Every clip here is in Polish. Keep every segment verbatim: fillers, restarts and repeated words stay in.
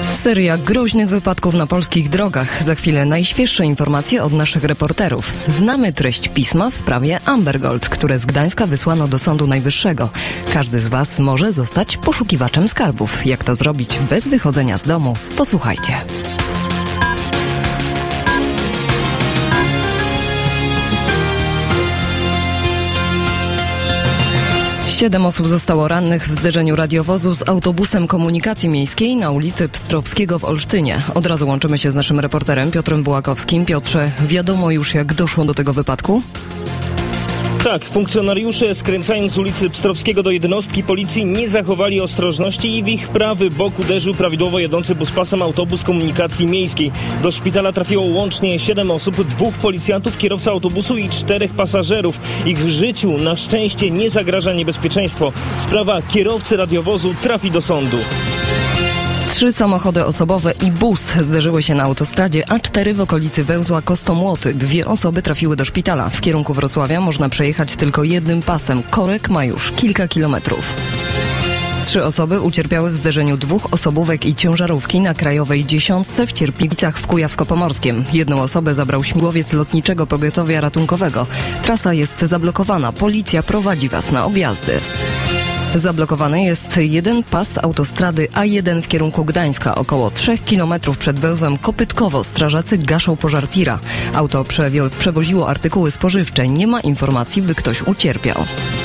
Seria groźnych wypadków na polskich drogach. Za chwilę najświeższe informacje od naszych reporterów. Znamy treść pisma w sprawie Amber Gold, które z Gdańska wysłano do Sądu Najwyższego. Każdy z Was może zostać poszukiwaczem skarbów. Jak to zrobić bez wychodzenia z domu? Posłuchajcie. Siedem osób zostało rannych w zderzeniu radiowozu z autobusem komunikacji miejskiej na ulicy Pstrowskiego w Olsztynie. Od razu łączymy się z naszym reporterem Piotrem Bułakowskim. Piotrze, wiadomo już, jak doszło do tego wypadku? Tak, funkcjonariusze skręcając z ulicy Pstrowskiego do jednostki policji nie zachowali ostrożności i w ich prawy bok uderzył prawidłowo jadący buspasem autobus komunikacji miejskiej. Do szpitala trafiło łącznie siedem osób, dwóch policjantów, kierowca autobusu i czterech pasażerów. Ich życiu na szczęście nie zagraża niebezpieczeństwo. Sprawa kierowcy radiowozu trafi do sądu. Trzy samochody osobowe i bus zderzyły się na autostradzie A cztery w okolicy węzła Kostomłoty. Dwie osoby trafiły do szpitala. W kierunku Wrocławia można przejechać tylko jednym pasem. Korek ma już kilka kilometrów. Trzy osoby ucierpiały w zderzeniu dwóch osobówek i ciężarówki na Krajowej Dziesiątce w Cierplicach w Kujawsko-Pomorskiem. Jedną osobę zabrał śmigłowiec lotniczego pogotowia ratunkowego. Trasa jest zablokowana. Policja prowadzi Was na objazdy. Zablokowany jest jeden pas autostrady A jeden w kierunku Gdańska. Około trzech kilometrów przed węzłem Kopytkowo strażacy gaszą pożar tira. Auto przewio- przewoziło artykuły spożywcze. Nie ma informacji, by ktoś ucierpiał.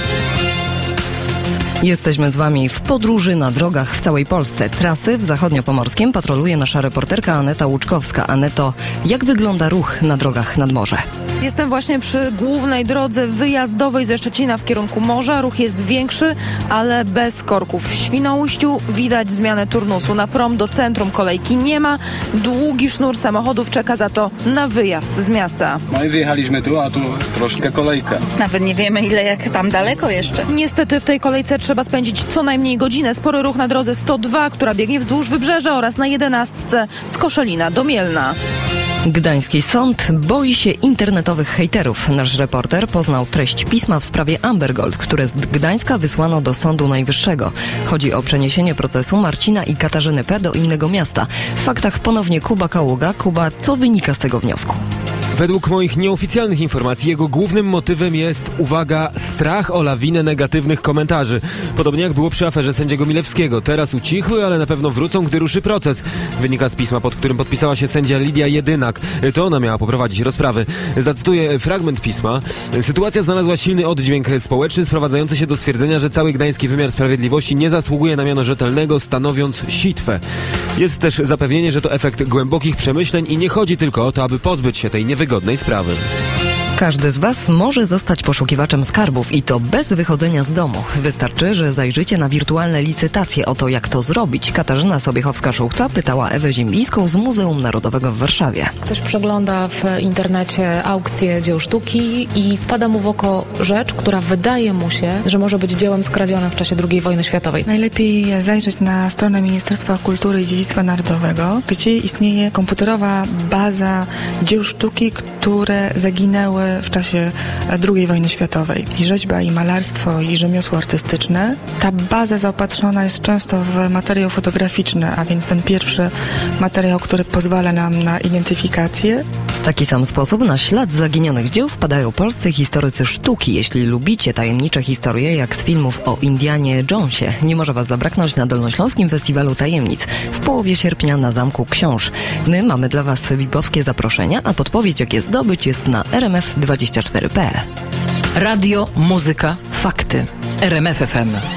Jesteśmy z Wami w podróży na drogach w całej Polsce. Trasy w Zachodniopomorskiem patroluje nasza reporterka Aneta Łuczkowska. Aneto, jak wygląda ruch na drogach nad morze? Jestem właśnie przy głównej drodze wyjazdowej ze Szczecina w kierunku morza. Ruch jest większy, ale bez korków. W Świnoujściu widać zmianę turnusu. Na prom do centrum kolejki nie ma. Długi sznur samochodów czeka za to na wyjazd z miasta. No i wyjechaliśmy tu, a tu troszkę kolejka. Nawet nie wiemy, ile jak tam daleko jeszcze. Niestety w tej kolejce trzeba spędzić co najmniej godzinę. Spory ruch na drodze sto dwa, która biegnie wzdłuż Wybrzeża, oraz na jedenastce z Koszalina do Mielna. Gdański sąd boi się internetowych hejterów. Nasz reporter poznał treść pisma w sprawie Amber Gold, które z Gdańska wysłano do Sądu Najwyższego. Chodzi o przeniesienie procesu Marcina i Katarzyny P. do innego miasta. W faktach ponownie Kuba Kaługa. Kuba, co wynika z tego wniosku? Według moich nieoficjalnych informacji jego głównym motywem jest, uwaga, strach o lawinę negatywnych komentarzy. Podobnie jak było przy aferze sędziego Milewskiego. Teraz ucichły, ale na pewno wrócą, gdy ruszy proces. Wynika z pisma, pod którym podpisała się sędzia Lidia Jedynak. To ona miała poprowadzić rozprawy. Zacytuję fragment pisma. Sytuacja znalazła silny oddźwięk społeczny, sprowadzający się do stwierdzenia, że cały gdański wymiar sprawiedliwości nie zasługuje na miano rzetelnego, stanowiąc sitwę. Jest też zapewnienie, że to efekt głębokich przemyśleń i nie chodzi tylko o to, aby pozbyć się tej niewygodnej sprawy. Każdy z Was może zostać poszukiwaczem skarbów i to bez wychodzenia z domu. Wystarczy, że zajrzycie na wirtualne licytacje o to, jak to zrobić. Katarzyna Sobiechowska-Szuchta pytała Ewę Ziembiską z Muzeum Narodowego w Warszawie. Ktoś przegląda w internecie aukcję dzieł sztuki i wpada mu w oko rzecz, która wydaje mu się, że może być dziełem skradzionym w czasie drugiej wojny światowej. Najlepiej zajrzeć na stronę Ministerstwa Kultury i Dziedzictwa Narodowego, gdzie istnieje komputerowa baza dzieł sztuki, które zaginęły w czasie drugiej wojny światowej. I rzeźba, i malarstwo, i rzemiosło artystyczne. Ta baza zaopatrzona jest często w materiał fotograficzny, a więc ten pierwszy materiał, który pozwala nam na identyfikację. W taki sam sposób na ślad zaginionych dzieł wpadają polscy historycy sztuki. Jeśli lubicie tajemnicze historie, jak z filmów o Indianie Jonesie, nie może Was zabraknąć na Dolnośląskim Festiwalu Tajemnic w połowie sierpnia na Zamku Książ. My mamy dla Was vipowskie zaproszenia, a podpowiedź, jak je zdobyć, jest na r m f dwadzieścia cztery kropka p l. Radio, muzyka, fakty. R M F F M.